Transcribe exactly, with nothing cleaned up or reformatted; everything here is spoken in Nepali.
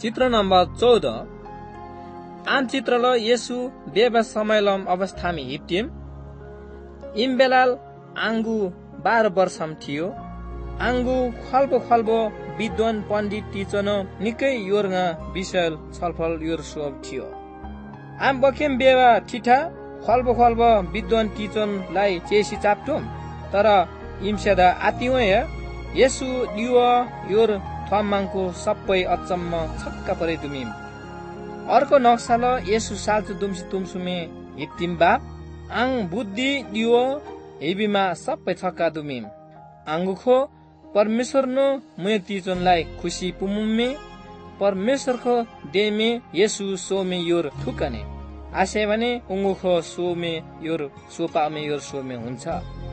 चित्र नम्बर चौध आम चित्रलो येसु बेबा समयलम अवस्थामी हिप्टिम इम्बेलाल आंगु बाह्र वर्षम थियो। आंगु खल्बो खल्बो विद्वान पण्डित टिचन निकै योर्गा विषय छलफल योर सोभ थियो। आम बखेम बेवा ठिठा खल्बो खल्बो विद्वान टिचनलाई चेसी चाप्टुम तर इम्स्यादा आतियो येसु दियो योर थम्माङको सबै अचम्म छक्का परे दुमिम। अर्को नक्साल येसु साल्चु दुम्सी तुमसुमे हिप्तिम बाप आङ बुद्धि दियो हेबिमा सबै छक्का दुमिम। आंगुखो परमेश्वर नो मुय तिजनलाई खुसी पुमुमे परमेश्वरको देमे येसु सोमे योर ठुकने आशे भने उंगुखो सोमे योर सोपामे योर सोमे हुन्छ।